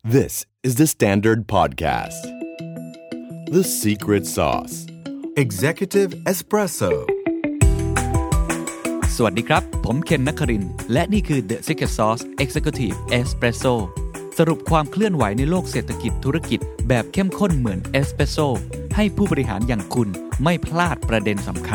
This is the Standard Podcast. The Secret Sauce. Executive Espresso. สวัสดีครับผมเคนนครินทร์และนี่คือ The Secret Sauce Executive Espresso สรุปความเคลื่อนไหวในโลกเศรษฐกิจธุรกิจแบบเข้มข้นเหมือนเอสเปรสโซ่ให้ผู้บริหารอย่างคุณไม่พลาดประเด็นสำคัญ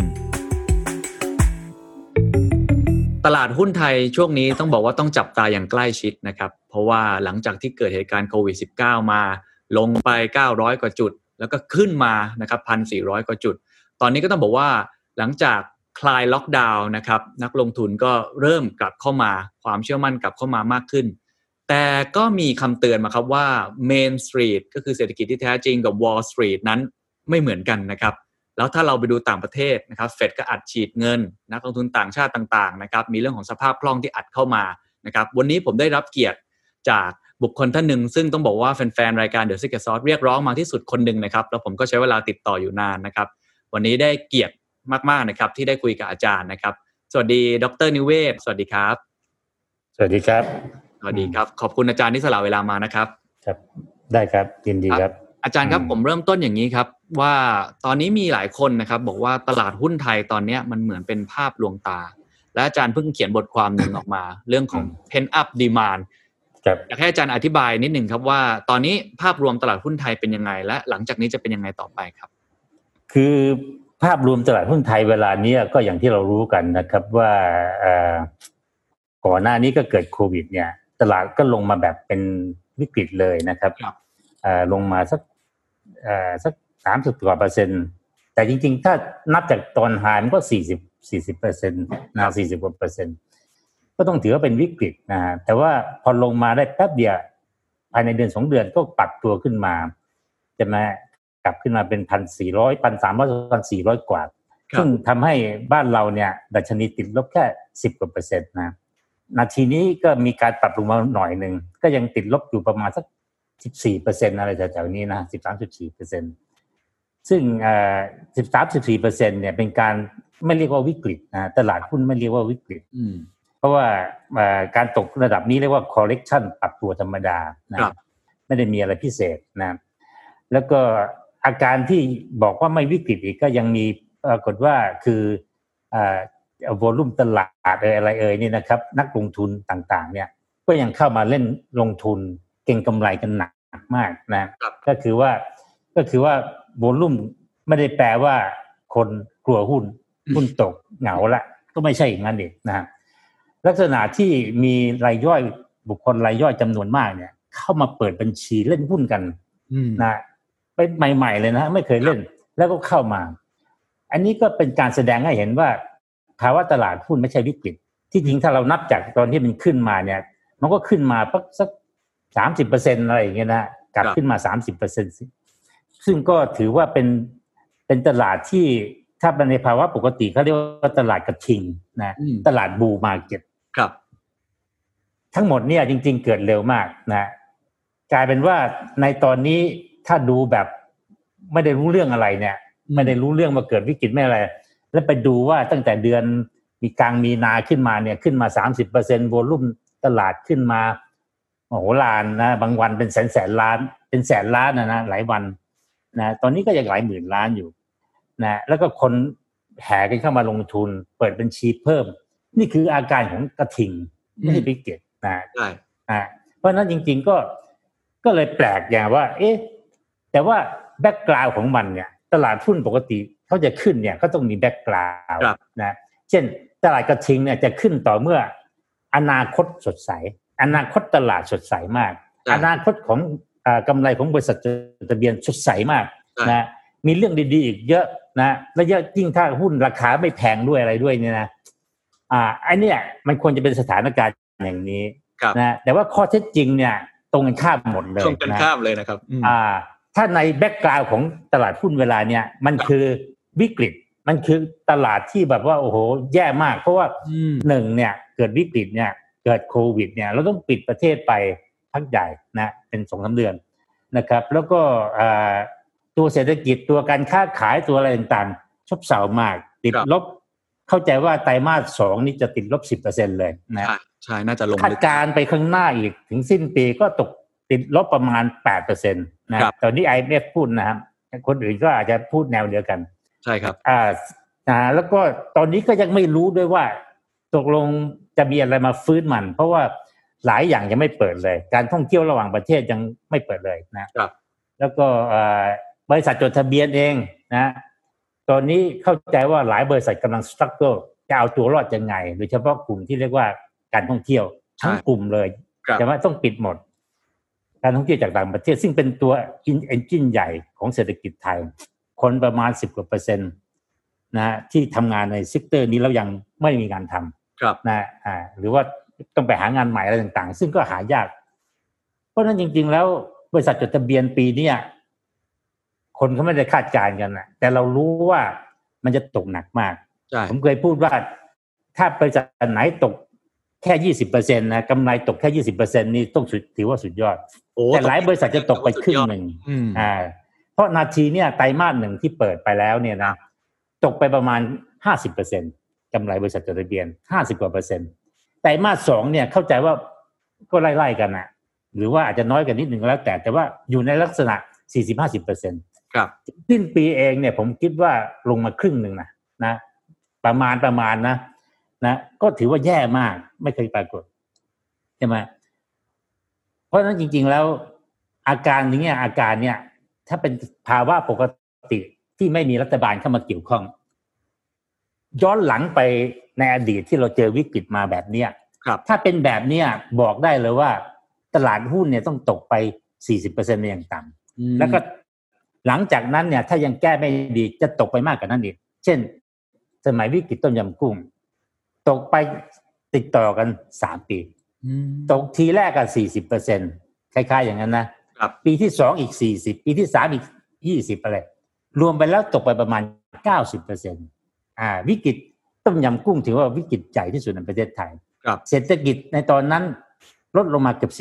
ตลาดหุ้นไทยช่วงนี้ต้องบอกว่าต้องจับตาอย่างใกล้ชิดนะครับเพราะว่าหลังจากที่เกิดเหตุการณ์โควิด -19 มาลงไป900กว่าจุดแล้วก็ขึ้นมานะครับ 1,400 กว่าจุดตอนนี้ก็ต้องบอกว่าหลังจากคลายล็อกดาวน์นะครับนักลงทุนก็เริ่มกลับเข้ามาความเชื่อมั่นกลับเข้ามามากขึ้นแต่ก็มีคำเตือนมาครับว่า Main Street ก็คือเศรษฐกิจที่แท้จริงกับ Wall Street นั้นไม่เหมือนกันนะครับแล้วถ้าเราไปดูต่างประเทศนะครับเฟดก็อัดฉีดเงินนักลงทุนต่างชาติต่างๆนะครับมีเรื่องของสภาพคล่องที่อัดเข้ามานะครับวันนี้ผมได้รับเกียรติจากบุคคลท่านหนึ่งซึ่งต้องบอกว่าแฟนๆรายการ The Secret Sauce เรียกร้องมาที่สุดคนหนึ่งนะครับแล้วผมก็ใช้เวลาติดต่ออยู่นานนะครับวันนี้ได้เกียรติมากๆนะครับที่ได้คุยกับอาจารย์นะครับสวัสดีดร.นิเวศสวัสดีครับสวัสดีครับสวัสดีครับขอบคุณอาจารย์ที่สละเวลามานะครับครับได้ครับยินดีครับอาจารย์ครับผมเริ่มต้นอย่างนี้ครับว่าตอนนี้มีหลายคนนะครับบอกว่าตลาดหุ้นไทยตอนนี้มันเหมือนเป็นภาพลวงตาและอาจารย์เพิ่งเขียนบทความหนึ่งออกมาเรื่องของ pent up demand อยากให้อาจารย์อธิบายนิดหนึ่งครับว่าตอนนี้ภาพรวมตลาดหุ้นไทยเป็นยังไงและหลังจากนี้จะเป็นยังไงต่อไปครับคือภาพรวมตลาดหุ้นไทยเวลานี้ก็อย่างที่เรารู้กันนะครับว่าก่อนหน้านี้ก็เกิดโควิดเนี่ยตลาดก็ลงมาแบบเป็นวิกฤตเลยนะครับลงมาสัก30กว่า%แต่จริงๆถ้านับจากตอนไฮมันก็40% นะ40กว่า%ก็ต้องถือว่าเป็นวิกฤตนะฮะแต่ว่าพอลงมาได้แป๊บเดียวภายในเดือน2เดือนก็ปรับตัวขึ้นมาใช่มั้ยกลับขึ้นมาเป็น 1,400 1,300 1,400 กว่าซึ่งทำให้บ้านเราเนี่ยดัชนีติดลบแค่10กว่า%นะนาทีนี้ก็มีการปรับลงมาหน่อยนึงก็ยังติดลบอยู่ประมาณสัก14% อะไรแถวๆนี้นะ 13.4% ซึ่ง13-14% เนี่ยเป็นการไม่เรียกว่าวิกฤตนะตลาดหุ้นไม่เรียกว่าวิกฤตเพราะว่าการตกระดับนี้เรียกว่า correction ปรับตัวธรรมดานะไม่ได้มีอะไรพิเศษนะแล้วก็อาการที่บอกว่าไม่วิกฤตอีกก็ยังมีปรากฏว่าคือvolume ตลาดอะไรนี่นะครับนักลงทุนต่างๆเนี่ยก็ยังเข้ามาเล่นลงทุนเก็งกำไรกันหนักมากนะก็คือว่าโวลุ่มไม่ได้แปลว่าคนกลัวหุ้นตกเหงาละก็ไม่ใช่อย่างนั้นเองนะลักษณะที่มีรายย่อยบุคคลรายย่อยจำนวนมากเนี่ยเข้ามาเปิดบัญชีเล่นหุ้นกันนะเป็นใหม่ๆเลยนะไม่เคยเล่นแล้วก็เข้ามาอันนี้ก็เป็นการแสดงให้เห็นว่าภาวะตลาดหุ้นไม่ใช่วิกฤตที่จริงถ้าเรานับจากตอนที่มันขึ้นมาเนี่ยมันก็ขึ้นมาสัก30% อะไรอย่างเงี้ยนะกลับขึ้นมา 30% ซึ่งก็ถือว่าเป็นตลาดที่ถ้าในภาวะปกติเขาเรียกว่าตลาดกระทิงนะตลาดบูมาร์เก็ตครับทั้งหมดเนี่ยจริงๆเกิดเร็วมากนะกลายเป็นว่าในตอนนี้ถ้าดูแบบไม่ได้รู้เรื่องอะไรเนี่ยไม่ได้รู้เรื่องว่าเกิดวิกฤตไม่อะไรแล้วไปดูว่าตั้งแต่เดือนมีนาขึ้นมาเนี่ยขึ้นมา 30% โวลุ่มตลาดขึ้นมาโอ้โหล้านนะบางวันเป็นแสนล้านเป็นแสนล้านนะหลายวันนะตอนนี้ก็ยังหลายหมื่นล้านอยู่นะแล้วก็คนแห่กันเข้ามาลงทุนเปิดบัญชีเพิ่มนี่คืออาการของกระทิงไม่ใช่วิกฤตนะใช่เพราะนั้นจริงๆก็เลยแปลกอย่างว่าแต่ว่าแบ็คกราวด์ของมันเนี่ยตลาดหุ้นปกติเขาจะขึ้นเนี่ยก็ต้องมีแบ็คกราวด์นะเช่นตลาดกระทิงเนี่ยจะขึ้นต่อเมื่ออนาคตสดใสอนาคตตลาดสดใสมากอนาคตของกำไรของบริษัทจดทะเบียนสดใสมากนะมีเรื่องดีๆอีกเยอะนะและยิ่งถ้าหุ้นราคาไม่แพงด้วยอะไรด้วยเนี่ยนะไอ้เนี่ยมันควรจะเป็นสถานการณ์อย่างนี้นะแต่ว่าข้อเท็จจริงเนี่ยตรงกันข้ามหมดเลยตรงกันข้ามเลยนะครับถ้าในแบ็คกราวด์ของตลาดหุ้นเวลาเนี่ยมันคือวิกฤตมันคือตลาดที่แบบว่าโอ้โหแย่มากเพราะว่า1เนี่ยเกิดวิกฤตเนี่ยเกิดโควิดเนี่ยเราต้องปิดประเทศไปพักใหญ่นะเป็น 2-3 เดือนนะครับแล้วก็ตัวเศรษฐกิจตัวการค้าขายตัวอะไรต่างๆซบเซามากติดลบเข้าใจว่าไตรมาส2นี่จะติดลบ 10% เลยนะใช่น่าจะลงคาดการณ์ไปข้างหน้าอีกถึงสิ้นปีก็ตกติดลบประมาณ 8% นะตอนนี้ IMF พูดนะครับคนอื่นก็อาจจะพูดแนวเดียวกันใช่ครับแล้วก็ตอนนี้ก็ยังไม่รู้ด้วยว่าตกลงจะมีอะไรมาฟื้นมันเพราะว่าหลายอย่างยังไม่เปิดเลยการท่องเที่ยวระหว่างประเทศยังไม่เปิดเลยนะครับแล้วก็บริษัทจดทะเบียนเองนะตอนนี้เข้าใจว่าหลายบริษัทกำลังสตรักเกิลจะเอาตัวรอดยังไงโดยเฉพาะกลุ่มที่เรียกว่าการท่องเที่ยวทั้งกลุ่มเลยแต่ว่าต้องปิดหมดการท่องเที่ยวจากต่างประเทศซึ่งเป็นตัวเอนจินใหญ่ของเศรษฐกิจไทยคนประมาณ10%กว่านะที่ทำงานในเซกเตอร์นี้แล้วยังไม่มีงานทำนะหรือว่าต้องไปหางานใหม่อะไรต่างๆซึ่งก็หายากเพราะฉะนั้นจริงๆแล้วบริษัทจดทะเบียนปีนี้คนเขาไม่ได้คาดการณ์กันนะแต่เรารู้ว่ามันจะตกหนักมากผมเคยพูดว่าถ้าบริษัทไหนตกแค่ 20% นะกำไรตกแค่ 20% นี่ต้องถือว่าสุดยอดแต่หลายบริษัทจะตกไปครึ่งนึงเพราะนาทีเนี่ยไตรมาส1ที่เปิดไปแล้วเนี่ยนะตกไปประมาณ 50% กำไรบริษัทจดทะเบียน50กว่า%ไตรมาส2เนี่ยเข้าใจว่าก็ไล่ๆกันนะหรือว่าอาจจะน้อยกันนิดนึงแล้วแต่ว่าอยู่ในลักษณะ 40-50% ครับสิ้นปีเองเนี่ยผมคิดว่าลงมาครึ่งนึงนะประมาณนะก็ถือว่าแย่มากไม่เคยปรากฏใช่ไหมเพราะฉะนั้นจริงๆแล้วอาการเนี่ยถ้าเป็นภาวะปกติที่ไม่มีรัฐบาลเข้ามาเกี่ยวข้องย้อนหลังไปในอดีตที่เราเจอวิกฤตมาแบบเนี้ยถ้าเป็นแบบเนี้ยบอกได้เลยว่าตลาดหุ้นเนี่ยต้องตกไป 40% ในอย่างต่ำแล้วก็หลังจากนั้นเนี่ยถ้ายังแก้ไม่ดีจะตกไปมากกว่านั้นอีกเช่นสมัยวิกฤตต้มยำกุ้งตกไปติดต่อกัน3ปีตกทีแรกก็ 40% คล้ายๆอย่างนั้นนะปีที่2อีก40ปีที่3อีก20อะไรรวมไปแล้วตกไปประมาณ 90% วิกฤตต้มยำกุ้งถือว่าวิกฤตใหญ่ที่สุดในประเทศไทยเศรษฐกิจในตอนนั้นลดลงมาเกือบ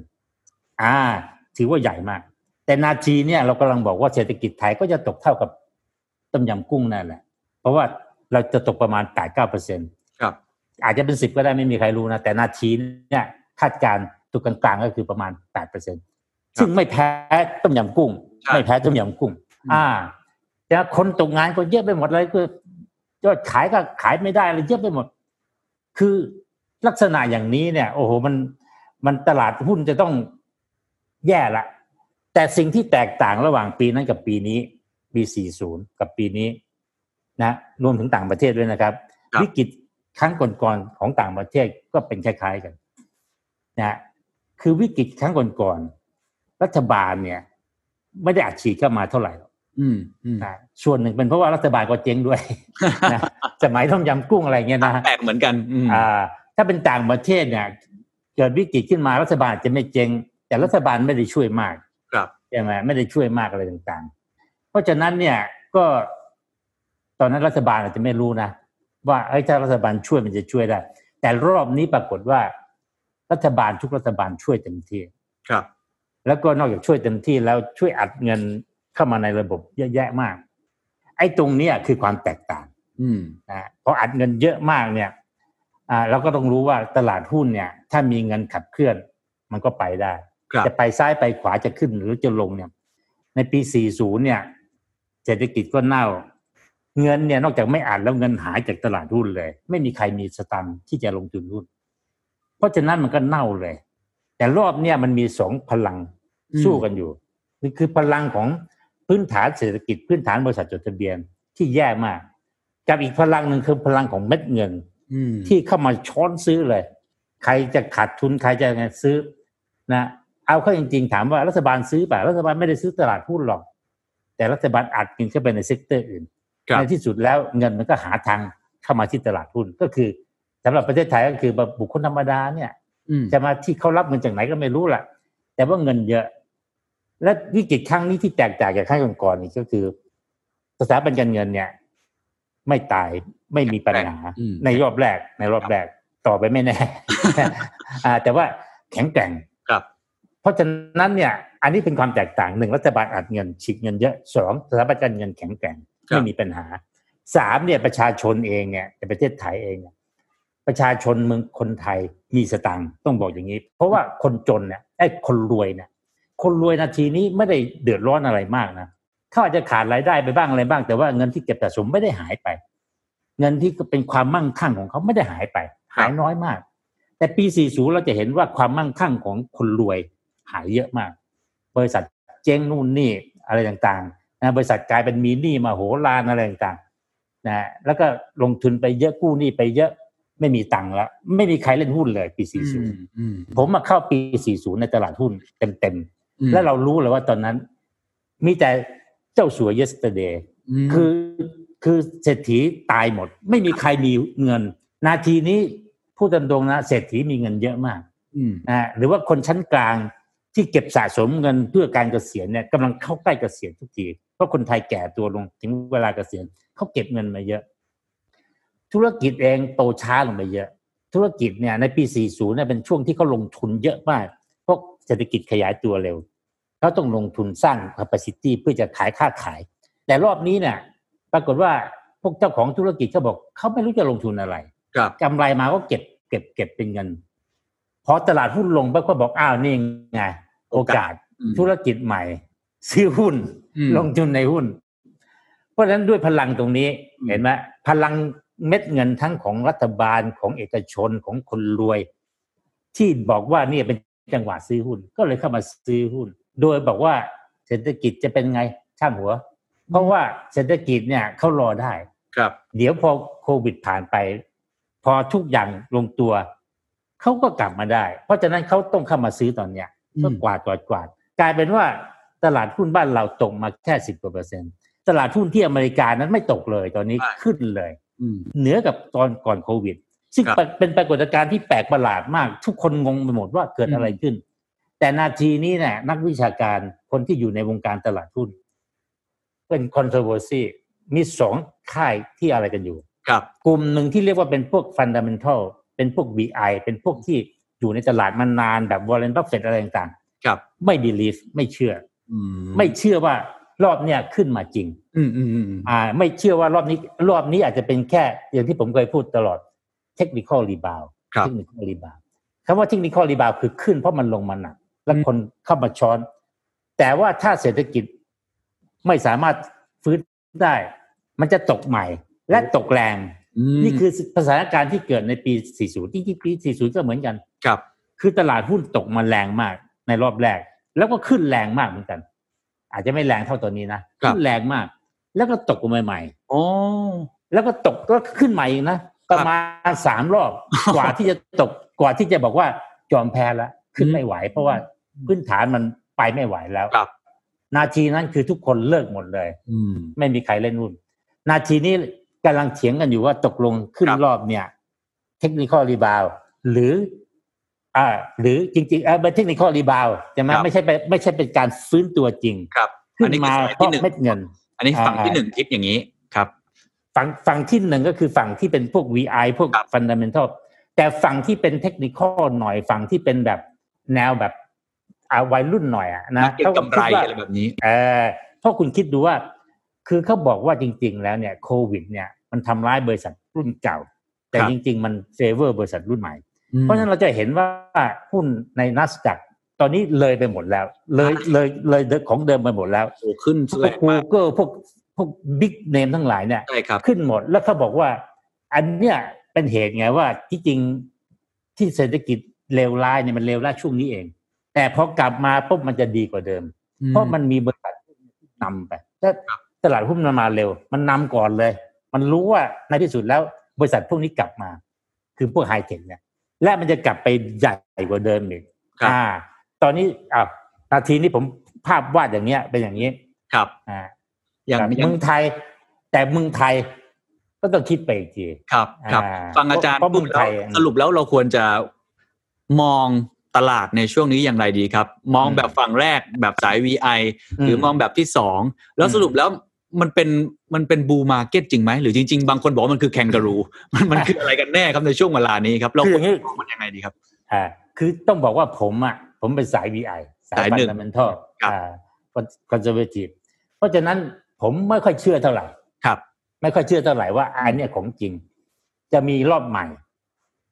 10% ถือว่าใหญ่มากแต่นาทีเนี่ยเรากำลังบอกว่าเศรษฐกิจไทยก็จะตกเท่ากับต้มยำกุ้งนั่นแหละเพราะว่าเราจะตกประมาณ 8-9% ครับอาจจะเป็น10ก็ได้ไม่มีใครรู้นะแต่นาทีเนี่ยคาดการณ์ตัวกลางๆก็คือประมาณ 8% ซึ่งไม่แพ้ต้มยำกุ้งไม่แพ้ต้มยำกุ้งแต่คนตกงานก็เยอะไปหมดเลยคือยอดขายก็ขายไม่ได้เลยเยอะไปหมดคือลักษณะอย่างนี้เนี่ยโอ้โหมันตลาดหุ้นจะต้องแย่ละแต่สิ่งที่แตกต่างระหว่างปีนั้นกับปีนี้ปี40กับปีนี้นะรวมถึงต่างประเทศด้วยนะครับวิกฤตครั้งก่อนๆของต่างประเทศก็เป็นคล้ายๆกันนะคือวิกฤตครั้งก่อนๆรัฐบาลเนี่ยไม่ได้อัดฉีดเข้ามาเท่าไหร่หรอกส่วนหนึ่งเป็นเพราะว่ารัฐบาลก็เจ๊งด้วยนะสมัยต้มยำกุ้งอะไรเงี้ยนะแปลกเหมือนกันถ้าเป็นต่างประเทศเนี่ยเกิดวิกฤตขึ้นมารัฐบาลจะไม่เจ๊งแต่รัฐบาลไม่ได้ช่วยมากใช่ไหมไม่ได้ช่วยมากอะไรต่างๆเพราะฉะนั้นเนี่ยก็ตอนนั้นรัฐบาลอาจจะไม่รู้นะว่าถ้ารัฐบาลช่วยมันจะช่วยได้แต่รอบนี้ปรากฏว่ารัฐบาลทุกรัฐบาลช่วยเต็มที่ครับแล้วก็นอกจากช่วยเต็มที่แล้วช่วยอัดเงินเข้ามาในระบบเยอะแยะมากไอ้ตรงนี้คือความแตกต่างนะพออัดเงินเยอะมากเนี่ยเราก็ต้องรู้ว่าตลาดหุ้นเนี่ยถ้ามีเงินขับเคลื่อนมันก็ไปได้จะไปซ้ายไปขวาจะขึ้นหรือจะลงเนี่ยในปี40เนี่ยเศรษฐกิจก็เน่าเงินเนี่ยนอกจากไม่อัดแล้วเงินหายจากตลาดหุ้นเลยไม่มีใครมีสตังค์ที่จะลงทุนหุ้นเพราะฉะนั้นมันก็เน่าเลยแต่รอบเนี่ยมันมี2พลังสู้กันอยู่นี่คือพลังของพื้นฐานเศรษฐกิจพื้นฐานบริษัทจดทะเบียนที่แย่มากกับอีกพลังนึงคือพลังของเม็ดเงินที่เข้ามาช้อนซื้อเลยใครจะขาดทุนใครจะซื้อนะเอาเข้าจริงๆถามว่ารัฐบาลซื้อป่ะรัฐบาลไม่ได้ซื้อตลาดหุ้นหรอกแต่รัฐบาลอัดเงินเข้าไปในเซกเตอร์อื่นในที่สุดแล้วเงินมันก็หาทางเข้ามาที่ตลาดหุ้นก็คือสำหรับประเทศไทยก็คือบุคคลธรรมดาเนี่ยจะมาที่เขารับเงินจากไหนก็ไม่รู้ล่ะแต่ว่าเงินเยอะและวิกฤตครั้งนี้ที่แตกต่างจากครั้งก่อนๆนี่ก็คือสถาบันการเงินเนี่ยไม่ตายไม่มีปัญหาในรอบแรกต่อไปไม่แน่ แต่ว่าแข็งแกร่งเพราะฉะนั้นเนี่ยอันนี้เป็นความแตกต่าง1รัฐบาลอัดเงินฉีดเงินเยอะ2สถาบันการเงินแข็งแกร่งไม่มีปัญหา3เนี่ยประชาชนเองเนี่ยในประเทศไทยเองประชาชนเมืองคนไทยมีสตางค์ต้องบอกอย่างนี้เพราะว่าคนจนเนี่ยคนรวยนาทีนี้ไม่ได้เดือดร้อนอะไรมากนะเขาอาจจะขาดรายได้ไปบ้างอะไรบ้างแต่ว่าเงินที่เก็บสะสมไม่ได้หายไปเงินที่เป็นความมั่งคั่งของเขาไม่ได้หายไปหายน้อยมากแต่ปี40เราจะเห็นว่าความมั่งคั่งของคนรวยหายเยอะมากบริษัทเจ๊งนู่นนี่อะไรต่างๆนะบริษัทกลายเป็นมีหนี้มโหฬารอะไรต่างๆนะแล้วก็ลงทุนไปเยอะกู้หนี้ไปเยอะไม่มีตังค์แล้วไม่มีใครเล่นหุ้นเลยปี40ผมมาเข้าปี40ในตลาดหุ้นเต็มๆแล้วเรารู้เลยว่าตอนนั้นมีแต่เจ้าสัว yesterday คือเศรษฐีตายหมดไม่มีใครมีเงินนาทีนี้พูดตรงๆนะเศรษฐีมีเงินเยอะมากหรือว่าคนชั้นกลางที่เก็บสะสมเงินเพื่อการเกษียณเนี่ยกำลังเข้าใกล้เกษียณทุกทีเพราะคนไทยแก่ตัวลงถึงเวลาเกษียณเขาเก็บเงินมาเยอะธุรกิจเองโตช้าลงไปเยอะธุรกิจเนี่ยในปี40เนี่ยเป็นช่วงที่เขาลงทุนเยอะมากเพราะเศรษฐกิจขยายตัวเร็วเขาต้องลงทุนสร้าง capacity เพื่อจะค้าขายแต่รอบนี้เนี่ยปรากฏว่าพวกเจ้าของธุรกิจเขาบอกเขาไม่รู้จะลงทุนอะไรกำไรมาก็เก็บเป็นเงินพอตลาดหุ้นลงก็บอกอ้าวนี่ไงโอกาสธุรกิจใหม่ซื้อหุ้นลงทุนในหุ้นเพราะฉะนั้นด้วยพลังตรงนี้เห็นไหมพลังเม็ดเงินทั้งของรัฐบาลของเอกชนของคนรวยที่บอกว่านี่เป็นจังหวะซื้อหุ้นก็เลยเข้ามาซื้อหุ้นโดยบอกว่าเศรษฐกิจจะเป็นไงช่างหัวเพราะว่าเศรษฐกิจเนี่ยเขารอได้ครับเดี๋ยวพอโควิดผ่านไปพอทุกอย่างลงตัวเขาก็กลับมาได้เพราะฉะนั้นเขาต้องเข้ามาซื้อตอนเนี้ยก็กวาดกลายเป็นว่าตลาดหุ้นบ้านเราตกมาแค่10%ตลาดหุ้นที่อเมริกานั้นไม่ตกเลยตอนนี้ขึ้นเลยเหนือกับตอนก่อนโควิดซึ่งเป็นปรากฏการณ์ที่แปลกประหลาดมากทุกคนงงไปหมดว่าเกิดอะไรขึ้นแต่นาทีนี้เนี่ยนักวิชาการคนที่อยู่ในวงการตลาดหุ้นเป็น controversy มี2ค่ายที่อะไรกันอยู่กลุ่มหนึ่งที่เรียกว่าเป็นพวก fundamental เป็นพวก BI เป็นพวกที่อยู่ในตลาดมานานแบบ Warren Buffett อะไรต่างๆไม่ believe ไม่เชื่อว่ารอบเนี้ยขึ้นมาจริงไม่เชื่อว่ารอบนี้อาจจะเป็นแค่อย่างที่ผมเคยพูดตลอด technical rebound คำว่า technical rebound คือขึ้นเพราะมันลงมาหนักแล้วคนเข้ามาช้อนแต่ว่าถ้าเศรษฐกิจไม่สามารถฟื้นได้มันจะตกใหม่และตกแรงนี่คือสถานการณ์ที่เกิดในปี40จริงๆปี40ก็เหมือนกันคือตลาดหุ้นตกมาแรงมากในรอบแรกแล้วก็ขึ้นแรงมากเหมือนกันอาจจะไม่แรงเท่าตอนนี้นะขึ้นแรงมากแล้วก็ตกลงมาใหม่แล้วก็ตกก็ขึ้นใหม่อีกนะประมาณ3รอบกว่าที่จะตกกว่าที่จะบอกว่ายอมแพ้แล้วขึ้นไม่ไหวเพราะว่าพื้นฐานมันไปไม่ไหวแล้วนาทีนั้นคือทุกคนเลิกหมดเลยไม่มีใครเล่นหุ้นนาทีนี้กำลังเถียงกันอยู่ว่าตกลงขึ้นรอบเนี่ย technical rebound หรือจริงๆเป็น technical rebound ใช่ไหมไม่ใช่เป็นการฟื้นตัวจริงขึ้นมาเพราะเม็ดเงินอันนี้ฝั่งที่1คิดอย่างนี้ครับฝั่งที่1ก็คือฝั่งที่เป็นพวก VI พวก fundamental แต่ฝั่งที่เป็น technical หน่อยฝั่งที่เป็นแบบแนวแบบวัยรุ่นหน่อยนะเขากำไรอะไรแบบนี้เพราะคุณคิดดูว่าคือเขาบอกว่าจริงๆแล้วเนี่ยโควิดเนี่ยมันทำร้ายบริษัทรุ่นเก่าแต่จริงๆมันเฟเวอร์บริษัทรุ่นใหม่เพราะฉะนั้นเราจะเห็นว่าหุ้นใน NASDAQ ตอนนี้เลยไปหมดแล้วเลยของเดิมไปหมดแล้วขึ้นพวก Google พวกบิ๊กเนมทั้งหลายเนี่ยขึ้นหมดแล้วเขาบอกว่าอันเนี้ยเป็นเหตุไงว่าที่จริงที่เศรษฐกิจเลวร้ายเนี่ยมันเลวร้ายช่วงนี้เองแต่พอกลับมาปุ๊บมันจะดีกว่าเดิมเพราะมันมีบริษัทนำไปถ้าตลาดหุ้นมันมาเร็วมันนำก่อนเลยมันรู้ว่าในที่สุดแล้วบริษัทพวกนี้กลับมาคือพวกไฮเทคเนี่ยและมันจะกลับไปใหญ่กว่าเดิมอีกตอนนี้นาทีนี้ผมภาพวาดอย่างเนี้ยเป็นอย่างนี้ครับอย่างเมืองไทยแต่เมืองไทยก็ต้องคิดไปอีกทีครับฟังอาจารย์พูดแล้วสรุปแล้วเราควรจะมองตลาดในช่วงนี้อย่างไรดีครับมองแบบฝั่งแรกแบบสาย VI หรือมองแบบที่2แล้วสรุปแล้วมันเป็นบูมาร์เก็ตจริงไหมหรือจริงๆบางคนบอกว่ามันคือแคนการูมันคืออะไรกันแน่ครับในช่วงเวลานี้ครับเราควรมองมันยังไงดีครับคือต้องบอกว่าผมเป็นสาย VI สาย fundamental conservative เพราะฉะนั้นผมไม่ค่อยเชื่อเท่าไหร่ไม่ค่อยเชื่อเท่าไหร่ว่าอันนี้ของจริงจะมีรอบใหม่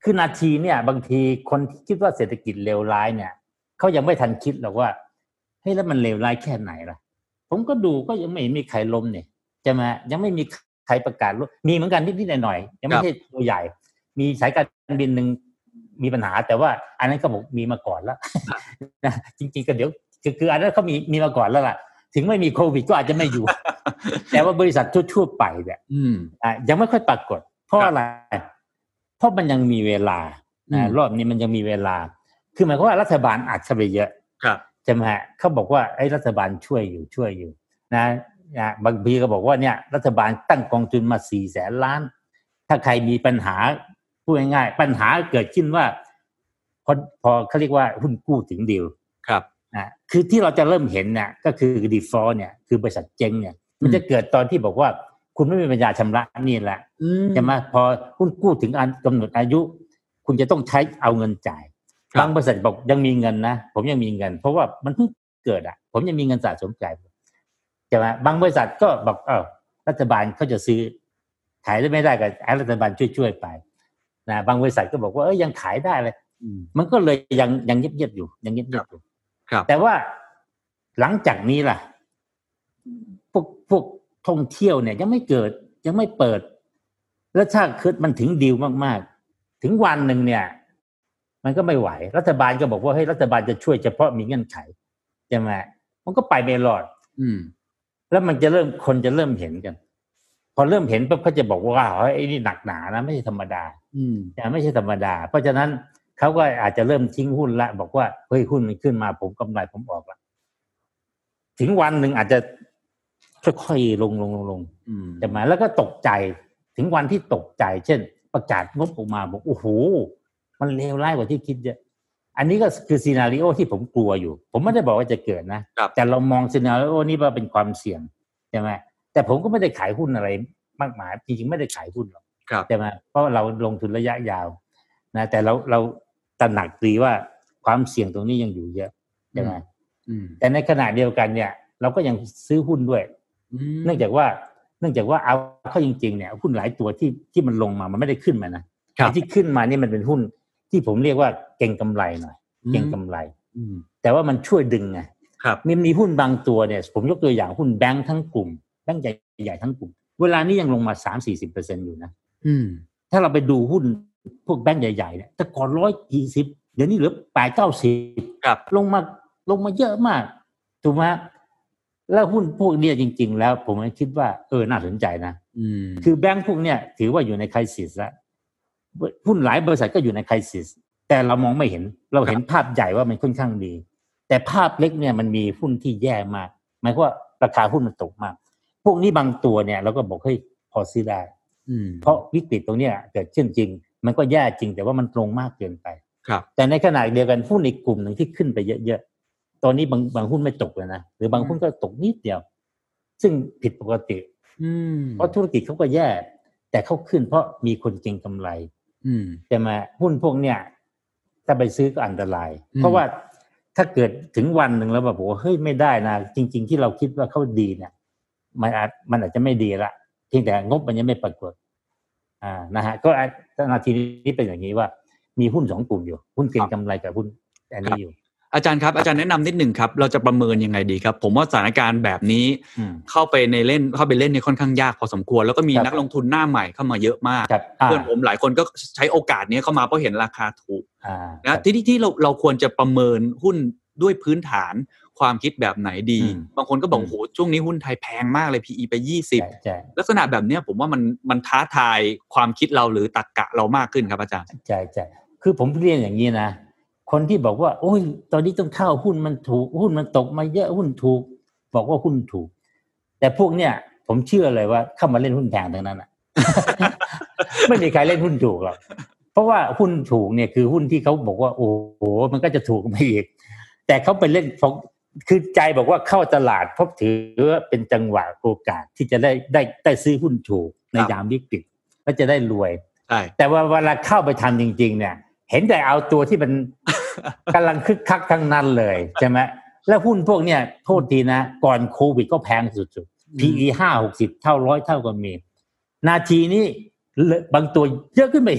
คือนาทีเนี่ยบางทีคนที่คิดว่าเศรษฐกิจเลวร้ายเนี่ยเขายังไม่ทันคิดหรอกว่าเฮ้ยแล้วมันเลวร้ายแค่ไหนล่ะผมก็ดูก็ยังไม่มีใครล้มเนี่ยใช่ไหมยังไม่มีใครประกาศล้มมีเหมือนกันนิดๆหน่อยๆยังไม่ใช่ตัวใหญ่มีสายการบินนึงมีปัญหาแต่ว่าอันนั้นก็บอกมีมาก่อนแล้วนะจริงๆก็เดี๋ยวคืออันนั้นเขามีมาก่อนแล้วล่ะถึงไม่มีโควิดก็อาจจะไม่อยู่ แต่ว่าบริษัททั่วๆไปเนี่ยยังไม่ค่อยปรากฏเพราะอะไรเพราะมันยังมีเวลารอบนี้มันยังมีเวลาคือหมายความว่ารัฐบาลอัดเข้าไปเยอะใช่ไหมฮะเขาบอกว่าไอ้รัฐบาลช่วยอยู่นะบางทีก็บอกว่าเนี่ยรัฐบาลตั้งกองทุนมา400,000 ล้านถ้าใครมีปัญหาพูดง่ายๆปัญหาเกิดขึ้นว่าพอเขาเรียกว่าหุ้นกู้ถึงดีลครับคือที่เราจะเริ่มเห็นเนี่ยก็คือ default เนี่ยคือบริษัทเจ๊งเนี่ยมันจะเกิดตอนที่บอกว่าคุณไม่มีปัญญาชำระนี่แหละใช่ไหมพอหุ้นกู้ถึงกำหนดอายุคุณจะต้องใช้เอาเงินจ่ายบางบริษัทบอกยังมีเงินนะผมยังมีเงินเพราะว่ามันเพิ่งเกิดผมยังมีเงินสะสมจ่ายใช่ไหมบางบริษัทก็บอกรัฐบาลเขาจะซื้อขายได้ไม่ได้ก็ให้รัฐบาลช่วยไปนะบางบริษัทก็บอกว่ายังขายได้เลยมันก็เลยยังเงียบๆอยู่ยังเงียบๆอยู่แต่ว่าหลังจากนี้ล่ะพวกท่องเที่ยวเนี่ยยังไม่เกิดยังไม่เปิดแล้วถ้าคือมันถึงดีลมากๆถึงวันหนึ่งเนี่ยมันก็ไม่ไหวรัฐบาลก็บอกว่าเฮ้ยรัฐบาลจะช่วยเฉพาะมีเงื่อนไขใช่ไหมมันก็ไปไม่รอดแล้วมันจะคนจะเริ่มเห็นกันพอเริ่มเห็นปุ๊บเขาจะบอกว่าไอ้นี่หนักหนานะไม่ใช่ธรรมดาไม่ใช่ธรรมดาเพราะฉะนั้นเขาก็อาจจะเริ่มทิ้งหุ้นละบอกว่าเฮ้ยหุ้นมันขึ้นมาผมกำไรผมออกละถึงวันหนึ่งอาจจะค่อยๆลงจะมาแล้วก็ตกใจถึงวันที่ตกใจเช่นประกาศงบออกมาบอกโอ้โหมันเลวร้ายกว่าที่คิดเยอะอันนี้ก็คือซีนาริโอที่ผมกลัวอยู่ผมไม่ได้บอกว่าจะเกิดนะแต่เรามองซีนาริโอนี้ว่าเป็นความเสี่ยงใช่ไหมแต่ผมก็ไม่ได้ขายหุ้นอะไรมากมายจริงๆไม่ได้ขายหุ้นหรอกใช่ไหมเพราะเราลงทุนระยะยาวนะแต่เราตระหนักดีว่าความเสี่ยงตรงนี้ยังอยู่เยอะใช่ไหมแต่ในขณะเดียวกันเนี่ยเราก็ยังซื้อหุ้นด้วยเนื่องจากว่าเอาเข้าจริงๆเนี่ยหุ้นหลายตัวที่มันลงมามันไม่ได้ขึ้นมานะที่ขึ้นมานี่มันเป็นหุ้นที่ผมเรียกว่าเก็งกำไรหน่อยเก็งกำไรแต่ว่ามันช่วยดึงไงมีหุ้นบางตัวเนี่ยผมยกตัวอย่างหุ้นแบงค์ทั้งกลุ่มแบงค์ใหญ่ๆทั้งกลุ่มเวลานี้ยังลงมา 30-40% อยู่นะถ้าเราไปดูหุ้นพวกแบงค์ใหญ่ๆเนี่ยแต่ก่อน120เดี๋ยวนี้เหลือ 80-90 ลงมาเยอะมากถูกไหมแล้วหุ้นพวกนี้จริงๆแล้วผมคิดว่าน่าสนใจนะคือแบงค์พวกเนี้ยถือว่าอยู่ในไครซิสแล้วหุ้นหลายบริษัทก็อยู่ในไครซิสแต่เรามองไม่เห็นเราเห็นภาพใหญ่ว่ามันค่อนข้างดีแต่ภาพเล็กเนี่ยมันมีหุ้นที่แย่มากหมายความว่าราคาหุ้นมันตกมากพวกนี้บางตัวเนี่ยเราก็บอกเฮ้ยพอซื้อได้เพราะวิกฤตตรงนี้เกิดขึ้นจริงมันก็แย่จริงแต่ว่ามันลงมากเกินไปแต่ในขณะเดียวกันหุ้นอีกกลุ่มหนึ่งที่ขึ้นไปเยอะๆตอนนี้บางหุ้นไม่ตกเลยนะหรือบางหุ้นก็ตกนิดเดียวซึ่งผิดปกติเพราะธุรกิจเขาก็แย่แต่เขาขึ้นเพราะมีคนเก็งกำไรแต่มาหุ้นพวกเนี้ยถ้าไปซื้อก็อันตรายเพราะว่าถ้าเกิดถึงวันหนึ่งแล้วแบบเฮ้ยไม่ได้นะจริงๆที่เราคิดว่าเขาดีเนี่ยมันอาจจะไม่ดีละเพียงแต่งบมันยังไม่ปรากฏนะฮะก็นาทีนี้เป็นอย่างนี้ว่ามีหุ้น2กลุ่มอยู่หุ้นเก็งกำไรกับหุ้นอันนี้อยู่อาจารย์ครับอาจารย์แนะนำนิดหนึ่งครับเราจะประเมินยังไงดีครับผมว่าสถานการณ์แบบนี้เข้าไปเล่นเนี่ยค่อนข้างยากพอสมควรแล้วก็มีนักลงทุนหน้าใหม่เข้ามาเยอะมากเพื่อนผมหลายคนก็ใช้โอกาสนี้เข้ามาเพราะเห็นราคาถูกนะที่เราควรจะประเมินหุ้นด้วยพื้นฐานความคิดแบบไหนดีบางคนก็บอกโหช่วงนี้หุ้นไทยแพงมากเลย PE ไป20ลักษณะแบบนี้ผมว่ามันท้าทายความคิดเราหรือตรรกะเรามากขึ้นครับอาจารย์ใช่คือผมเรียนอย่างนี้นะคนที่บอกว่าโอ้ยตอนนี้ต้องเข้าหุ้นมันถูกหุ้นมันตกมาเยอะหุ้นถูกบอกว่าหุ้นถูกแต่พวกเนี้ยผมเชื่อเลยว่าเข้ามาเล่นหุ้นแพงทั้งนั้นอ่ะ ไม่มีใครเล่นหุ้นถูกหรอกเพราะว่าหุ้นถูกเนี่ยคือหุ้นที่เขาบอกว่าโอ้โหมันก็จะถูกมาอีกแต่เขาไปเล่นคือใจบอกว่าเข้าตลาดเพราะถือว่าเป็นจังหวะโอกาสที่จะได้ซื้อหุ้นถูกในยามวิกฤตแล้วจะได้รวยแต่ว่าเวลาเข้าไปทำจริงๆเนี่ยเห็นแต่เอาตัวที่มัน กำลังคึกคักทั้งนั้นเลยใช่ไหมแล้วหุ้นพวกเนี้ยโทษทีนะก่อนโควิดก็แพงสุดๆ PE 5-60 เท่า100 เท่าก็มีนาทีนี้บางตัวเยอะขึ้นไปอีก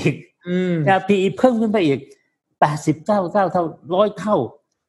PE เพิ่มขึ้นไปอีก80เท่า100เท่า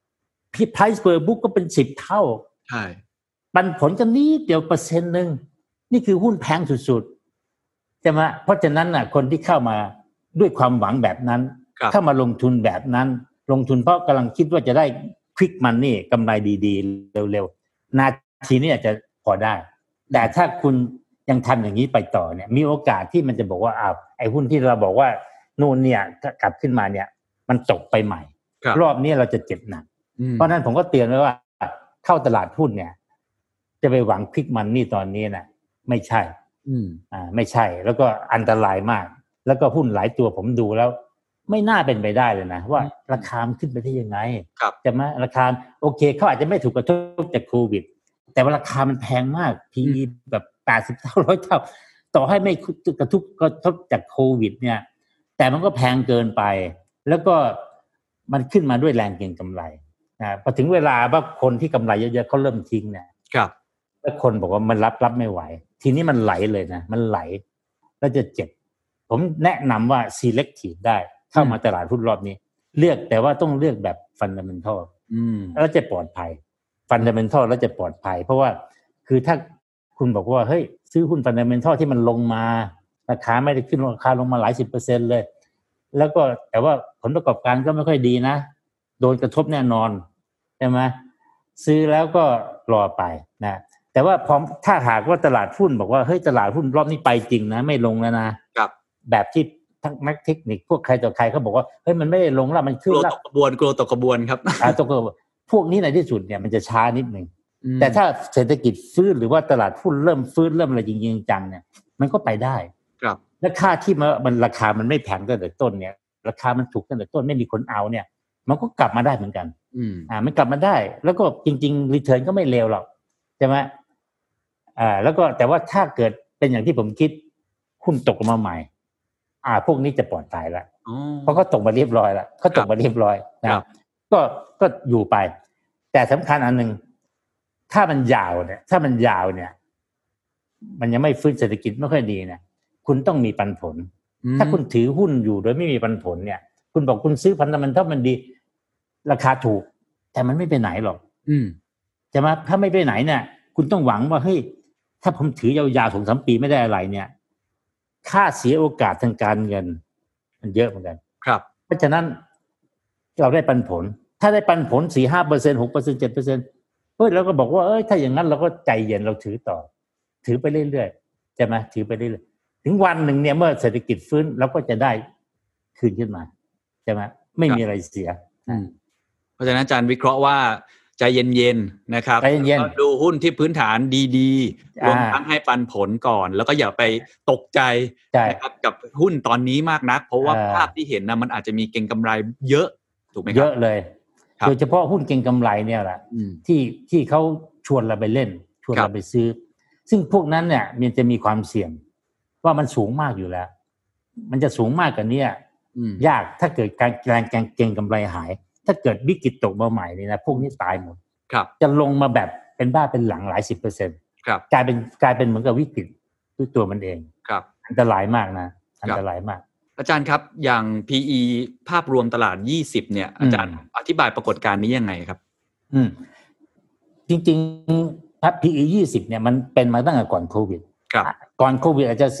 Price per book ก็เป็น10เท่าใช่ปันผลกันนี้เดียว%นึงนี่คือหุ้นแพงสุดๆใช่ไหมเพราะฉะนั้นน่ะคนที่เข้ามาด้วยความหวังแบบนั้นเข้ามาลงทุนแบบนั้นลงทุนเพราะกำลังคิดว่าจะได้ quick money กำไรดีๆเร็วๆนาทีนี้อาจจะพอได้แต่ถ้าคุณยังทำอย่างนี้ไปต่อเนี่ยมีโอกาสที่มันจะบอกว่าไอ้หุ้นที่เราบอกว่านู่นเนี่ยกลับขึ้นมาเนี่ยมันตกไปใหม่รอบนี้เราจะเจ็บหนักเพราะนั้นผมก็เตือนไว้ว่าเข้าตลาดหุ้นเนี่ยจะไปหวัง quick money ตอนนี้นะไม่ใช่ไม่ใช่แล้วก็อันตรายมากแล้วก็หุ้นหลายตัวผมดูแล้วไม่น่าเป็นไปได้เลยนะว่าราคามันขึ้นไปได้ยังไงจะมาราคาโอเคเขาอาจจะไม่ถูกกระทบจากโควิดแต่ว่าราคามันแพงมาก PE แบบ80เท่า100เท่าต่อให้ไม่กระทบจากโควิดเนี่ยแต่มันก็แพงเกินไปแล้วก็มันขึ้นมาด้วยแรงเก็งกำไรนะพอถึงเวลาว่าคนที่กำไรเยอะๆเขาเริ่มทิ้งเนี่ยแล้วคนบอกว่ามันรับไม่ไหวทีนี้มันไหลเลยนะมันไหลแล้วจะเจ็บผมแนะนำว่า selective ได้เข้ามาตลาดหุ้นรอบนี้เลือกแต่ว่าต้องเลือกแบบ fundamental แล้วจะปลอดภัย fundamental แล้วจะปลอดภัยเพราะว่าคือถ้าคุณบอกว่าเฮ้ยซื้อหุ้น fundamental ที่มันลงมาราคาไม่ได้ขึ้นราคาลงมาหลาย10%เลยแล้วก็แต่ว่าผลประกอบการก็ไม่ค่อยดีนะโดนกระทบแน่นอนใช่ไหมซื้อแล้วก็รอไปนะแต่ว่าพอถ้าหากว่าตลาดหุ้นบอกว่าเฮ้ยตลาดหุ้นรอบนี้ไปจริงนะไม่ลงแล้วนะแบบที่ทั้งนักเทคนิคพวกใครต่อใครเขาบอกว่าเฮ้ยมันไม่ได้ลงแล้วมันขึ้นแล้วกลัวตกกระบวนครับตกกระบวนพวกนี้ในที่สุดเนี่ยมันจะช้านิดนึงแต่ถ้าเศรษฐกิจฟื้นหรือว่าตลาดหุ้นเริ่มฟื้นเริ่มอะไรจริงๆจังเนี่ยมันก็ไปได้ครับและค่าที่มันราคามันไม่แพงตั้งแต่ต้นเนี่ยราคามันถูกตั้งแต่ต้นไม่มีคนเอาเนี่ยมันก็กลับมาได้เหมือนกันมันกลับมาได้แล้วก็จริงๆรีเทิร์นก็ไม่เลวหรอกใช่ไหมแล้วก็แต่ว่าถ้าเกิดเป็นอย่างที่ผมคิดหุ้นตกลงมาใหม่พวกนี้จะปลอดภัยแล้วเพราะเขาตกมาเรียบร้อยแล้วเขาตกมาเรียบร้อยนะก็อยู่ไปแต่สำคัญอันนึงถ้ามันยาวเนี่ยมันยังไม่ฟื้นเศรษฐกิจไม่ค่อยดีเนี่ยคุณต้องมีปันผลถ้าคุณถือหุ้นอยู่โดยไม่มีปันผลเนี่ยคุณบอกคุณซื้อพันธมันเท่ามันดีราคาถูกแต่มันไม่ไปไหนหรอกใช่ไหมถ้าไม่ไปไหนเนี่ยคุณต้องหวังว่าเฮ้ยถ้าผมถือยาวๆ 2-3 ปีไม่ได้อะไรเนี่ยค่าเสียโอกาสทางการเงินมันเยอะเหมือนกันครับเพราะฉะนั้นเราได้ปันผลถ้าได้ปันผล 4-5% 6% 7%เฮ้ยเราก็บอกว่าถ้าอย่างนั้นเราก็ใจเย็นเราถือต่อถือไปเรื่อยๆใช่ไหมถือไปเรื่อยๆถึงวันหนึ่งเนี่ยเมื่อเศรษฐกิจฟื้นเราก็จะได้คืนขึ้นมาใช่ไหมไม่มีอะไรเสียเพราะฉะนั้นอาจารย์วิเคราะห์ว่าใจเย็นๆนะครับก็ดูหุ้นที่พื้นฐานดีๆรวมทั้งให้ปันผลก่อนแล้วก็อย่าไปตกใจนะครับกับหุ้นตอนนี้มากนักเพราะว่าภาพที่เห็นนะมันอาจจะมีเก็งกำไรเยอะถูกไหมครับเยอะเลยโดยเฉพาะหุ้นเก็งกำไรเนี่ยแหละที่เขาชวนเราไปเล่นชวนเราไปซื้อซึ่งพวกนั้นเนี่ยมันจะมีความเสี่ยงว่ามันสูงมากอยู่แล้วมันจะสูงมากกว่านี้ยากถ้าเกิดการเก็งกำไรหายถ้าเกิดวิกฤตตกมาใหม่นี่นะพวกนี้ตายหมดจะลงมาแบบเป็นบ้าเป็นหลังหลาย10%กลายเป็นเหมือนกับวิกฤตด้วยตัวมันเองอันตรายมากนะอันตรายมากอาจารย์ครับอย่าง PE ภาพรวมตลาด20เนี่ยอาจารย์อธิบายปรากฏการณ์นี้ยังไงครับจริงๆถ้า PE 20เนี่ยมันเป็นมาตั้งแต่ก่อนโควิดก่อนโควิดอาจจะ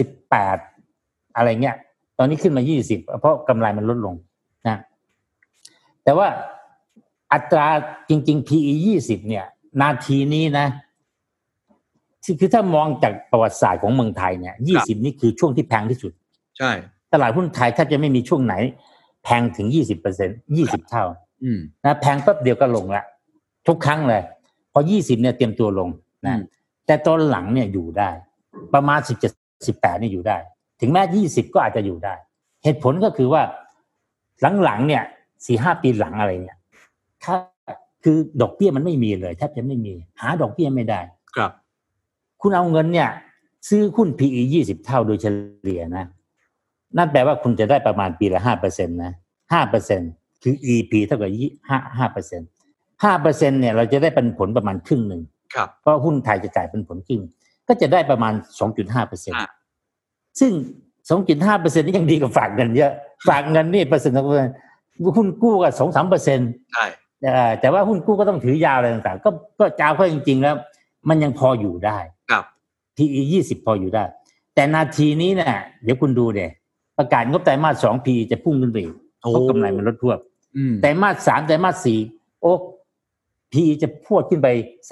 18อะไรเงี้ยตอนนี้ขึ้นมา20เพราะกำไรมันลดลงนะแต่ว่าอัตราจริงๆ PE 20เนี่ยนาทีนี้นะคือถ้ามองจากประวัติศาสตร์ของเมืองไทยเนี่ย20นี่คือช่วงที่แพงที่สุดใช่ตลาดหุ้นไทยถ้าจะไม่มีช่วงไหนแพงถึง 20% 20 เท่านะแพงแป๊บเดียวก็ลงละทุกครั้งเลยพอ20เนี่ยเตรียมตัวลงนะแต่ตอนหลังเนี่ยอยู่ได้ประมาณ17 18นี่อยู่ได้ถึงแม้20ก็อาจจะอยู่ได้เหตุผลก็คือว่าหลังๆเนี่ย 4-5 ปีหลังอะไรเนี่ยถ้าคือดอกเบี้ยมันไม่มีเลยแทบจะไม่มีหาดอกเบี้ยไม่ได้ครับคุณเอาเงินเนี่ยซื้อหุ้น PE 20 เท่าโดยเฉลี่ยนะนั่นแปลว่าคุณจะได้ประมาณปีละ 5% นะ 5% คือ EP เท่ากับ 5% 5% เนี่ยเราจะได้ปันผลประมาณครึ่งนึงครับเพราะหุ้นไทยจะจ่ายปันผลครึ่งก็จะได้ประมาณ 2.5% ซึ่ง 2.5% นี่ยังดีกว่าฝากเงินเยอะฝากเงินนี่เปอร์เซ็นต์หุ้นกู้ก็ 2-3% ใช่แต่ว่าหุ้นกู้ก็ต้องถือยาวอะไรต่างๆก็จ้าเพราะจริงๆแล้วมันยังพออยู่ได้ครับ PE 20พออยู่ได้แต่นาทีนี้เนี่ยเดี๋ยวคุณดูเนี่ยประกาศงบไตรมาส2 PE จะพุ่งขึ้นไปเพราะกำไรมันลดพรวดไตรมาส3ไตรมาส4โอ้ PE จะพรวดขึ้นไป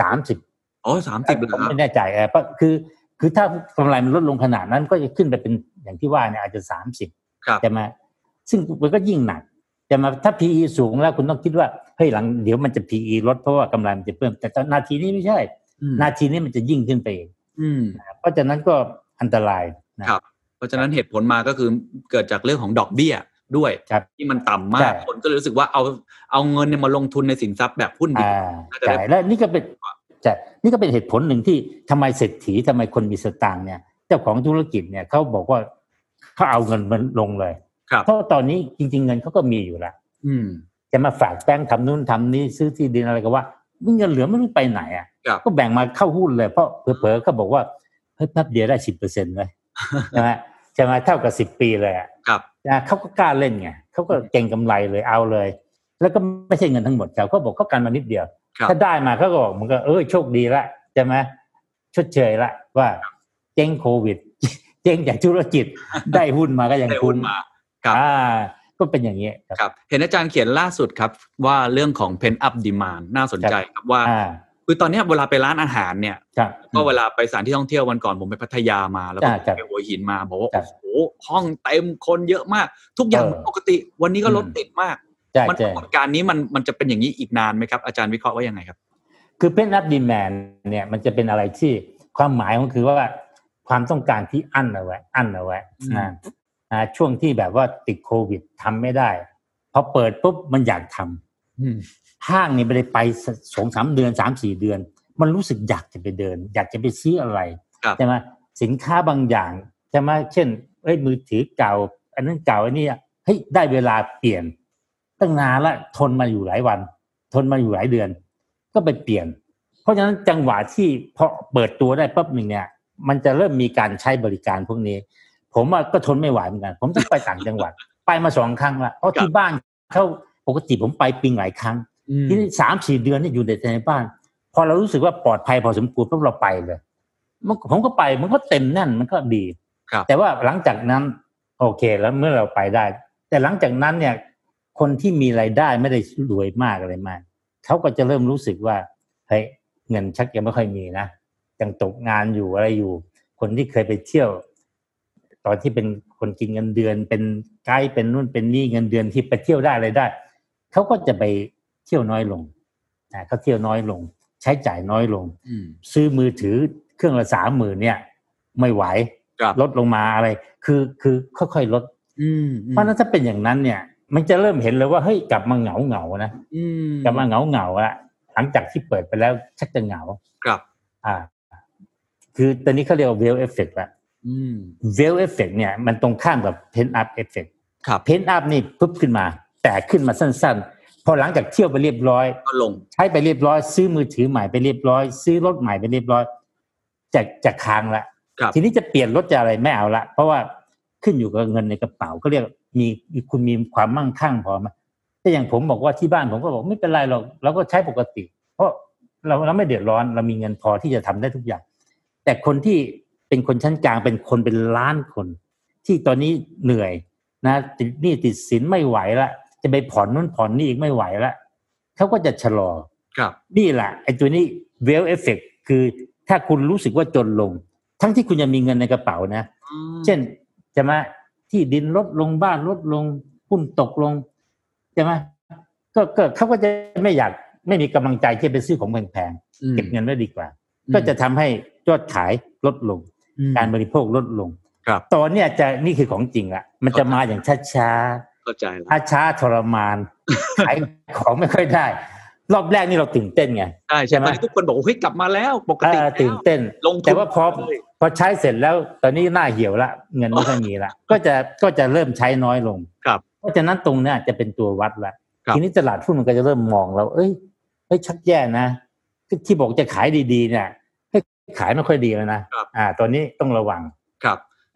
30 อ๋อ30เลยครับไม่แน่ใจคือถ้ากำไรมันลดลงขนาดนั้นก็จะขึ้นไปเป็นอย่างที่ว่าเนี่ยอาจจะ30ใช่ไหมซึ่งมันก็ยิ่งหนักแต่มาถ้า PE สูงแล้วคุณต้องคิดว่าเฮ้ยหลังเดี๋ยวมันจะ PE ลดเพราะว่ากำไรมันจะเพิ่มแต่นาทีนี้ไม่ใช่นาทีนี้มันจะยิ่งขึ้นไปเองเพราะฉะนั้นก็อันตรายนะครับเพราะฉะนั้นเหตุผลมาก็คือเกิดจากเรื่องของดอกเบี้ยด้วยที่มันต่ำมากคนก็เลยรู้สึกว่าเอาเงินเนี่ยมาลงทุนในสินทรัพย์แบบหุ้นดีใช่และนี่ก็เป็นเหตุผลหนึ่งที่ทำไมเศรษฐีทำไมคนมีสตางค์เนี่ยเจ้าของธุรกิจเนี่ยเขาบอกว่าเขาเอาเงินมันลงเลยเพราะตอนนี้จริงๆเงินเขาก็มีอยู่แล้วจะมาฝากแบงค์ทำนู่นทำนี่ซื้อที่ดินอะไรก็ว่าเงินเหลือไม่รู้ไปไหนอ่ะก็แบ่งมาเข้าหุ้นเลยเพราะเผลอๆเขาบอกว่าเฮ้ยแป๊บเดียวได้ 10% เลยใช่ไหมเท่ากับ10 ปีเลยอ่ะเขาก็กล้าเล่นไงเขาก็เก่งกำไรเลยเอาเลยแล้วก็ไม่ใช่เงินทั้งหมดเขาบอกเขากันมานิดเดียวถ้าได้มาเขาก็บอกมันก็โชคดีละใช่ไหมชดเชยละว่าเจ๊งโควิดเจ๊งจากธุรกิจได้หุ้นมาก็ยังคุ้มก็เป็นอย่างนี้ครับเห็นอาจารย์เขียนล่าสุดครับว่าเรื่องของ pent up demand น่าสนใจครับว่าคือตอนนี้เวลาไปร้านอาหารเนี่ยก็เวลาไปสถานที่ท่องเที่ยววันก่อนผมไปพัทยามาแล้วก็ไปหัวหินมาบอกว่าโอ้โหห้องเต็มคนเยอะมากทุกอย่างปกติวันนี้ก็รถติดมากมันปรากฏการณ์นี้มันจะเป็นอย่างนี้อีกนานไหมครับอาจารย์วิเคราะห์ว่ายังไงครับคือ pent up demand เนี่ยมันจะเป็นอะไรที่ความหมายก็คือว่าความต้องการที่อั้นเอาไว้ช่วงที่แบบว่าติดโควิดทำไม่ได้พอเปิดปุ๊บมันอยากทำห้างนี่ไม่ได้ไป 2-3 เดือน 3-4 เดือนมันรู้สึกอยากจะไปเดินอยากจะไปซื้ออะไรใช่ไหมสินค้าบางอย่างใช่ไหมเช่นมือถือเก่าอันนั้นเก่าอันนี้เฮ้ยได้เวลาเปลี่ยนตั้งนานละทนมาอยู่หลายวันทนมาอยู่หลายเดือนก็ไปเปลี่ยนเพราะฉะนั้นจังหวะที่พอเปิดตัวได้ปั๊บนึงเนี่ยมันจะเริ่มมีการใช้บริการพวกนี้ผมก็ทนไม่ไหวเหมือนกันผมต้องไปต่างจังหวัดไปมา2 ครั้งละเพราะที่บ้านเขาปกติผมไปปีหลายครั้งที่ 3-4 เดือนนี่อยู่ในบ้านพอเรารู้สึกว่าปลอดภัยพอสมควรปุ๊บเราไปเลยผมก็ไปมันก็เต็มแน่นมันก็ดีแต่ว่าหลังจากนั้นโอเคแล้วเมื่อเราไปได้แต่หลังจากนั้นเนี่ยคนที่มีรายได้ไม่ได้รวยมากอะไรมากเขาก็จะเริ่มรู้สึกว่าเฮ้ยเงินชักยังไม่ค่อยมีนะยังตกงานอยู่อะไรอยู่คนที่เคยไปเที่ยวตอนที่เป็นคนกินเงินเดือนเป็นไกด์เป็นนู่นเป็นนี่เงินเดือนที่ไปเที่ยวได้อะไรได้เขาก็จะไปเที่ยวน้อยลงเขาเที่ยวน้อยลงใช้จ่ายน้อยลงซื้อมือถือเครื่องละ 30,000 เนี่ยไม่ไหวลดลงมาอะไรคือค่อยๆลดเพราะนั้นถ้าเป็นอย่างนั้นเนี่ยมันจะเริ่มเห็นเลยว่าเฮ้ยกลับมาเหงานะกลับมาเหงาอะหลังจากที่เปิดไปแล้วชักจะเหงาครับคือตอนนี้เขาเรียกว่า veil effect ละveil effect เนี่ยมันตรงข้ามกับ pent up effect pent up นี่ปุ๊บขึ้นมาแต่ขึ้นมาสั้นๆพอหลังจากเที่ยวไปเรียบร้อยก็ลงใช้ไปเรียบร้อยซื้อมือถือใหม่ไปเรียบร้อยซื้อรถใหม่ไปเรียบร้อยจะค้างละทีนี้จะเปลี่ยนรถจะอะไรไม่เอาละเพราะว่าขึ้นอยู่กับเงินในกระเป๋าก็เรียกคุณมีความมั่งคั่งพอไหมแต่อย่างผมบอกว่าที่บ้านผมก็บอกไม่เป็นไรหรอกเราก็ใช้ปกติเพราะเราไม่เดือดร้อนเรามีเงินพอที่จะทำได้ทุกอย่างแต่คนที่เป็นคนชั้นกลางเป็นคนเป็นล้านคนที่ตอนนี้เหนื่อยนะติดหนี้ติดสินไม่ไหวละจะไปผ่อนนู่นผ่อนนี่อีกไม่ไหวละเขาก็จะชะลอนี่แหละไอ้ตัวนี้ veil effect คือถ้าคุณรู้สึกว่าจนลงทั้งที่คุณยังมีเงินในกระเป๋านะเช่นใช่ไหมที่ดินลดลงบ้านลดลงหุ้นตกลงใช่ไหมก็เขาก็จะไม่มีกำลังใจที่ไปซื้อของแพงๆเก็บเงินไว้ดีกว่าก็จะทำให้ยอดขายลดลงการบริโภคลดลงตอนนี้นี่คือของจริงละมันจะมาอย่างช้าๆเข้าใจช้าทรมานขายของไม่ค่อยได้รอบแรกนี่เราตื่นเต้นไงใช่ไหมทุกคนบอกเฮ้ยกลับมาแล้วปกติตื่นเต้นแต่ว่าพอใช้เสร็จแล้วตอนนี้หน้าเหี่ยวละเงินไม่ค่อยมีละก็จะเริ่มใช้น้อยลงเพราะฉะนั้นตรงนี้จะเป็นตัววัดละทีนี้ตลาดหุ้นมันก็จะเริ่มมองเราชักแย่นะที่บอกจะขายดีๆเนี่ยขายไม่ค่อยดีแล้วนะตอนนี้ต้องระวัง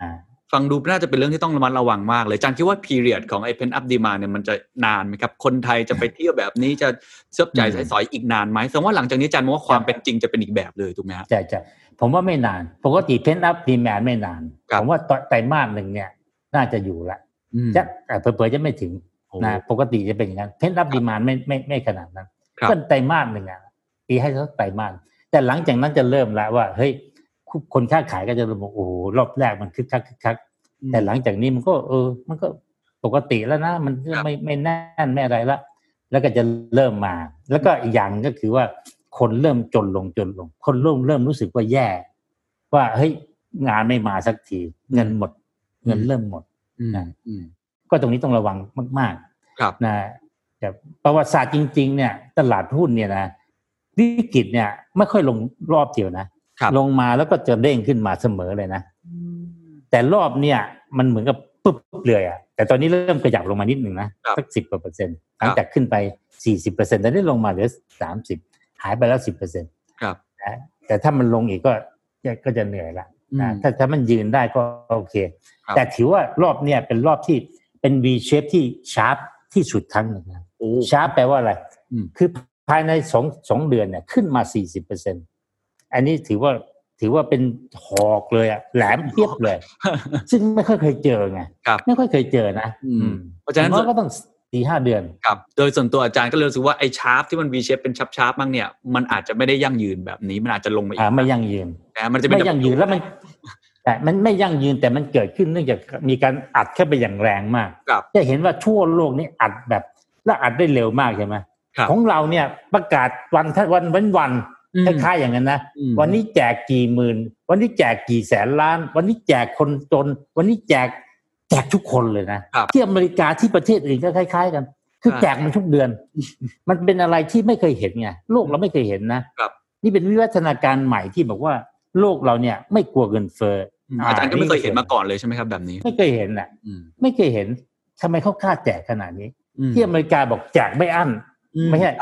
ฟังดูน่าจะเป็นเรื่องที่ต้องระมัดระวังมากเลยอาจารย์คิดว่า period ของไอ้ pent up demand เนี่ยมันจะนานไหมครับคนไทยจะไปเที่ยวแบบนี้จะเสื้อใจใส่สอยอีกนานไหมแสดงว่าหลังจากนี้อาจารย์มองว่าความเป็นจริงจะเป็นอีกแบบเลยถูกไหมครับใช่ผมว่าไม่นานปกติ pent up demand ไม่นานผมว่าไตรมาสหนึ่งเนี่ยน่าจะอยู่ละจะเผลอๆจะไม่ถึงนะปกติจะเป็นอย่างนั้น pent up demand ไม่ขนาดนั้นก็ไตรมาสหนึ่งอ่ะปีให้สักไตรมาสแต่หลังจากนั้นจะเริ่มละว่าเฮ้ยคนค้าขายก็จะรู้โอ้โหรอบแรกมันคึกคักแต่หลังจากนี้มันก็ปกติแล้วนะมันไม่แน่นไม่อะไรละแล้วก็จะเริ่มมาแล้วก็อีกอย่างก็คือว่าคนเริ่มจนลงคนเริ่มรู้สึกว่าแย่ว่าเฮ้ยงานไม่มาสักทีเงินหมดเงินเริ่มหมดนะก็ตรงนี้ต้องระวังมากๆนะแต่ประวัติศาสตร์จริงๆเนี่ยตลาดหุ้นเนี่ยนะวิกฤตเนี่ยไม่ค่อยลงรอบเดียวนะลงมาแล้วก็จะเด้งขึ้นมาเสมอเลยนะแต่รอบเนี่ยมันเหมือนกับปุ๊บเลยอ่ะแต่ตอนนี้เริ่มขยับลงมานิดนึงนะสัก 10% หลังจากขึ้นไป 40% ตอนนี้ลงมาเหลือ30หายไปแล้ว 10% ครับแต่ถ้ามันลงอีกก็จะเหนื่อยละนะถ้ามันยืนได้ก็โอเคแต่ถือว่ารอบเนี่ยเป็นรอบที่เป็น V shape ที่ชาร์ปที่สุดครั้งนึงนะชาร์ปแปลว่าอะไรคือภายใน2เดือนเนี่ยขึ้นมา 40% อันนี้ถือว่าเป็นหอกเลยอ่ะแหลมเทียบเลยซึ่งไม่ค่อยเคยเจอไงไม่ค่อยเคยเจอนะเพราะฉะนั้นก็ต้อง 4-5 เดือนครับโดยส่วนตัวอาจารย์ก็เลยรู้สึกว่าไอ้ชาร์ปที่มัน V shape เป็นชาร์ปๆบ้างเนี่ยมันอาจจะไม่ได้ยั่งยืนแบบนี้มันอาจจะลงมาอีกไม่ยั่งยืนมันจะไม่ยั่งยืนแล้วมันไม่ยั่งยืนแต่มันเกิดขึ้นเนื่องจากมีการอัดเข้าไปอย่างแรงมากจะเห็นว่าทั่วโลกนี่อัดแบบแล้วอัดได้เร็วมากใช่ไหมของเราเนี่ยประกาศวันคล้ายๆอย่างนั้นนะวันนี้แจกกี่หมื่นวันนี้แจกกี่แสนล้านวันนี้แจกคนจนวันนี้แจกทุกคนเลยนะที่อเมริกาที่ประเทศอื่นก็คล้ายๆกันคือแจกมันทุกเดือนมันเป็นอะไรที่ไม่เคยเห็นไงโลกเราไม่เคยเห็นนะนี่เป็นวิวัฒนาการใหม่ที่บอกว่าโลกเราเนี่ยไม่กลัวเงินเฟ้ออาจารย์ก็ไม่เคยเห็นมาก่อนเลยใช่ไหมครับแบบนี้ไม่เคยเห็นน่ะไม่เคยเห็นทำไมเขากล้าแจกขนาดนี้ที่อเมริกาบอกแจกไม่อั้นไม่ใช่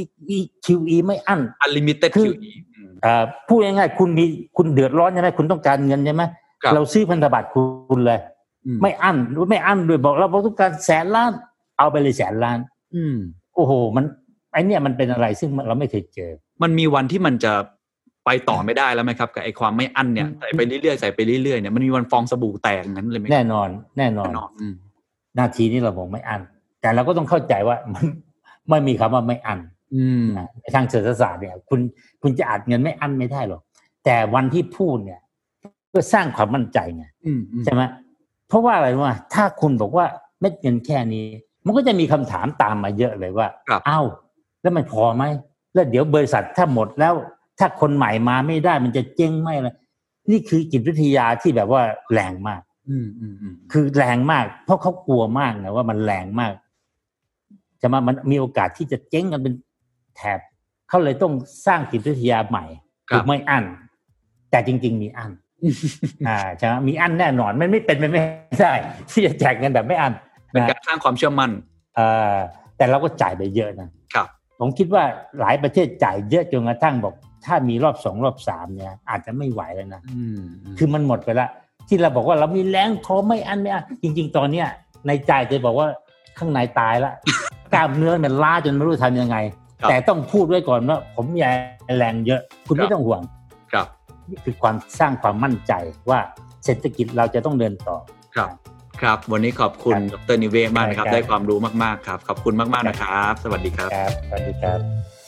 QE ไม่อั้น unlimited QE พูดง่ายๆคุณเดือดร้อนใช่ไหมคุณต้องการเงินใช่ไหมเราซื้อพันธบัตรคุณเลยไม่อั้นหรือไม่อั้นด้วยบอกเราต้องการแสนล้านเอาไปเลยแสนล้านโอ้โหมันไอเนี่ยมันเป็นอะไรซึ่งเราไม่เคยเจอมันมีวันที่มันจะไปต่อไม่ได้แล้วไหมครับกับไอความไม่อั้นเนี่ยใส่ไปเรื่อยๆใส่ไปเรื่อยๆเนี่ยมันมีวันฟองสบู่แตกนั้นเลยไหมแน่นอนนาทีนี้เราบอกไม่อั้นแต่เราก็ต้องเข้าใจว่ามันไม่มีคำว่าไม่อั้นทางเศรษฐศาสตร์เนี่ยคุณจะอัดเงินไม่อั้นไม่ได้หรอกแต่วันที่พูดเนี่ยเพื่อสร้างความมั่นใจไงใช่ไหมเพราะว่าอะไรวะถ้าคุณบอกว่าเม็ดเงินแค่นี้มันก็จะมีคำถามตามมาเยอะเลยว่าอ้าวแล้วมันพอไหมแล้วเดี๋ยวบริษัทถ้าหมดแล้วถ้าคนใหม่มาไม่ได้มันจะเจ๊งไหมล่ะนี่คือจิตวิทยาที่แบบว่าแรงมากคือแรงมากเพราะเขากลัวมากนะว่ามันแรงมากจะมามันมีโอกาสที่จะเจ๊งกันเป็นแถบเขาเลยต้องสร้างจิตวิทยาใหม่คือไม่อั้นแต่จริงๆมีอั้นใช่ไหมมีอั้นแน่นอนมันไม่เป็นไปไม่ได้ที่จะแจกเงินแบบไม่อั้นเป็นการสร้างความเชื่อมั่นแต่เราก็จ่ายไปเยอะนะครับผมคิดว่าหลายประเทศจ่ายเยอะจนกระทั่งบอกถ้ามีรอบ2รอบ3เนี่ยอาจจะไม่ไหวแล้วนะคือมันหมดไปละที่เราบอกว่าเรามีแรงพอไม่อั้นจริงๆตอนเนี้ยในใจจะบอกว่าข้างในตายแล้วกล้ามเนื้อมันล้าจนไม่รู้ทำยังไงแต่ต้องพูดไว้ก่อนว่าผมอยากแรงเยอะคุณไม่ต้องห่วงนี่คือความสร้างความมั่นใจว่าเศรษฐกิจเราจะต้องเดินต่อครับวันนี้ขอบคุณดร.นิเวศมากนะครับได้ความรู้มากๆครับขอบคุณมากๆนะครับสวัสดีครับสวัสดีครับ